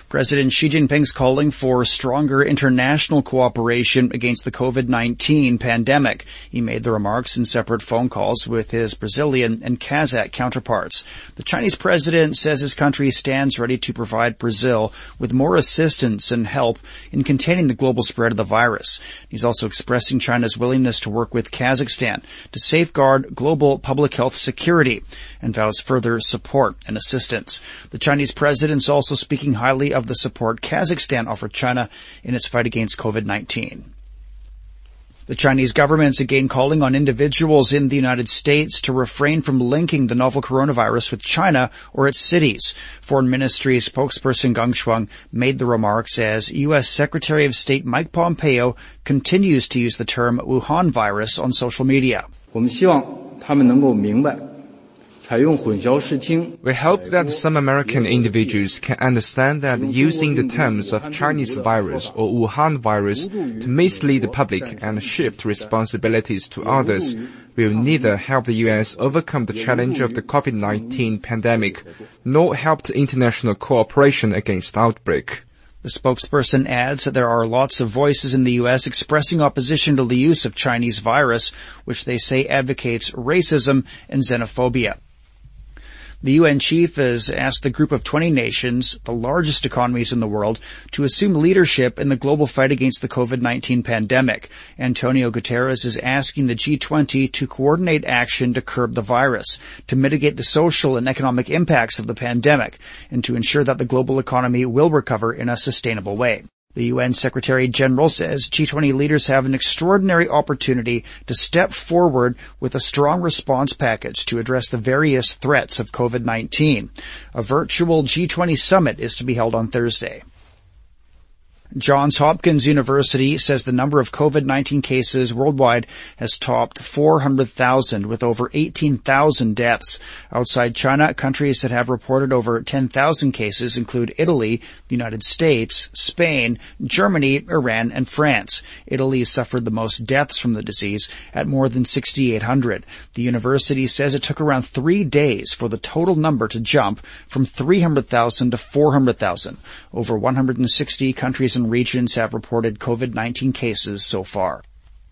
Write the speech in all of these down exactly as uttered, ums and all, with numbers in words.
President Xi Jinping's calling for stronger international cooperation against the COVID nineteen pandemic. He made the remarks in separate phone calls with his Brazilian and Kazakh counterparts. The Chinese president says his country stands ready to provide Brazil with more assistance and help in containing the global spread of the virus. He's also expressing China's willingness to work with Kazakhstan to safeguard global public health security and vows further support and assistance. The Chinese president's also speaking highly of the support Kazakhstan offered China in its fight against COVID nineteen. The Chinese government's again calling on individuals in the United States to refrain from linking the novel coronavirus with China or its cities. Foreign Ministry spokesperson Geng Shuang made the remarks as U S Secretary of State Mike Pompeo continues to use the term Wuhan virus on social media. We hope that some American individuals can understand that using the terms of Chinese virus or Wuhan virus to mislead the public and shift responsibilities to others will neither help the U S overcome the challenge of the COVID nineteen pandemic, nor help the international cooperation against the outbreak. The spokesperson adds that there are lots of voices in the U S expressing opposition to the use of Chinese virus, which they say advocates racism and xenophobia. The U N chief has asked the group of twenty nations, the largest economies in the world, to assume leadership in the global fight against the COVID nineteen pandemic. Antonio Guterres is asking the G twenty to coordinate action to curb the virus, to mitigate the social and economic impacts of the pandemic, and to ensure that the global economy will recover in a sustainable way. The U N Secretary General says G twenty leaders have an extraordinary opportunity to step forward with a strong response package to address the various threats of COVID nineteen. A virtual G twenty summit is to be held on Thursday. Johns Hopkins University says the number of COVID nineteen cases worldwide has topped four hundred thousand with over eighteen thousand deaths. Outside China, countries that have reported over ten thousand cases include Italy, the United States, Spain, Germany, Iran, and France. Italy suffered the most deaths from the disease at more than six thousand eight hundred. The university says it took around three days for the total number to jump from three hundred thousand to four hundred thousand. Over one hundred sixty countries and regions have reported COVID nineteen cases so far.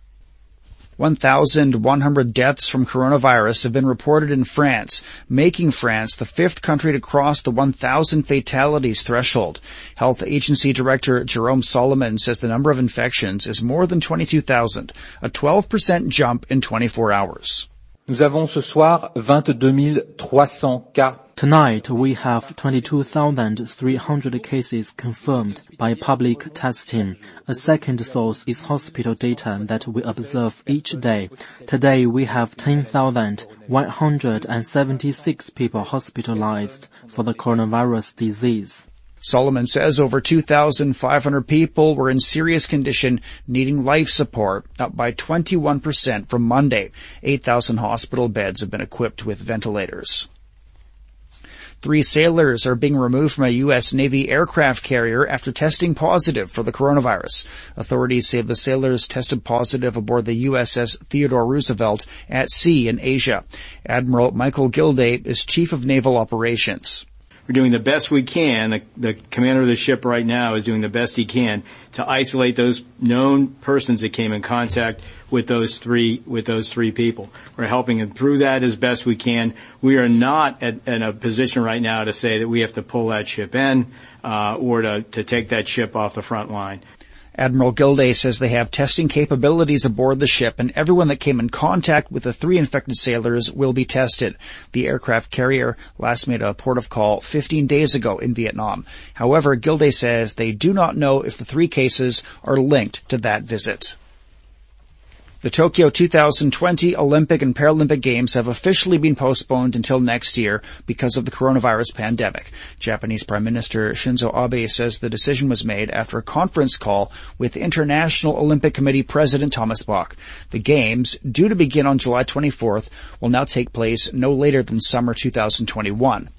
one thousand one hundred deaths from coronavirus have been reported in France, making France the fifth country to cross the one thousand fatalities threshold. Health Agency Director Jerome Solomon says the number of infections is more than twenty-two thousand, a twelve percent jump in twenty-four hours. Nous avons ce soir vingt-deux mille trois cents cas. Tonight, we have twenty-two thousand three hundred cases confirmed by public testing. A second source is hospital data that we observe each day. Today, we have ten thousand one hundred seventy-six people hospitalized for the coronavirus disease. Solomon says over two thousand five hundred people were in serious condition needing life support, up by twenty-one percent from Monday. eight thousand hospital beds have been equipped with ventilators. Three sailors are being removed from a U S Navy aircraft carrier after testing positive for the coronavirus. Authorities say the sailors tested positive aboard the U S S Theodore Roosevelt at sea in Asia. Admiral Michael Gilday is Chief of Naval Operations. We're doing the best we can. The, the commander of the ship right now is doing the best he can to isolate those known persons that came in contact with those three with those three people. We're helping him through that as best we can. We are not at, in a position right now to say that we have to pull that ship in uh, or to, to take that ship off the front line. Admiral Gilday says they have testing capabilities aboard the ship, and everyone that came in contact with the three infected sailors will be tested. The aircraft carrier last made a port of call fifteen days ago in Vietnam. However, Gilday says they do not know if the three cases are linked to that visit. The Tokyo two thousand twenty Olympic and Paralympic Games have officially been postponed until next year because of the coronavirus pandemic. Japanese Prime Minister Shinzo Abe says the decision was made after a conference call with International Olympic Committee President Thomas Bach. The Games, due to begin on July twenty-fourth, will now take place no later than summer two thousand twenty-one.